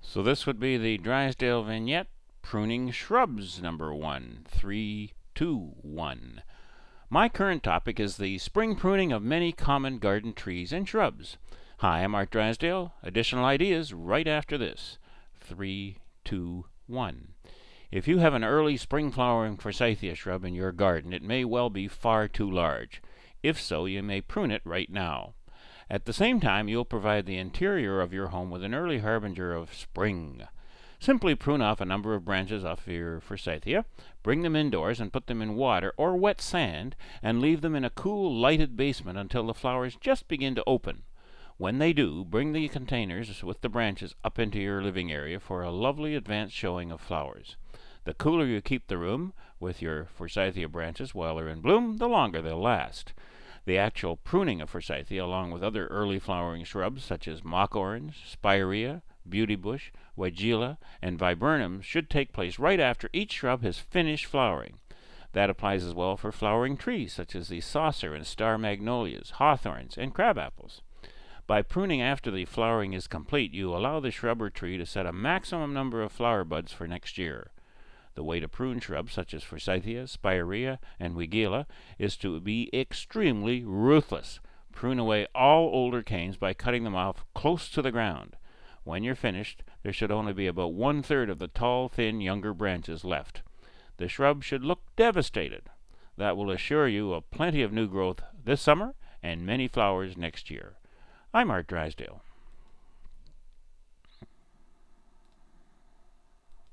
So this would be the Drysdale vignette, Pruning Shrubs, number 1, 3, 2, 1. My current topic is the spring pruning of many common garden trees and shrubs. Hi, I'm Art Drysdale. Additional ideas right after this. 3, 2, 1. If you have an early spring flowering forsythia shrub in your garden, it may well be far too large. If so, you may prune it right now. At the same time, you'll provide the interior of your home with an early harbinger of spring. Simply prune off a number of branches off your forsythia, bring them indoors and put them in water or wet sand, and leave them in a cool, lighted basement until the flowers just begin to open. When they do, bring the containers with the branches up into your living area for a lovely advanced showing of flowers. The cooler you keep the room with your forsythia branches while they're in bloom, the longer they'll last. The actual pruning of forsythia, along with other early flowering shrubs such as mock orange, spirea, beauty bush, weigela, and viburnum, should take place right after each shrub has finished flowering. That applies as well for flowering trees such as the saucer and star magnolias, hawthorns, and crabapples. By pruning after the flowering is complete, you allow the shrub or tree to set a maximum number of flower buds for next year. The way to prune shrubs such as forsythia, spirea, and weigela is to be extremely ruthless. Prune away all older canes by cutting them off close to the ground. When you're finished, there should only be about 1/3 of the tall, thin, younger branches left. The shrub should look devastated. That will assure you of plenty of new growth this summer and many flowers next year. I'm Art Drysdale.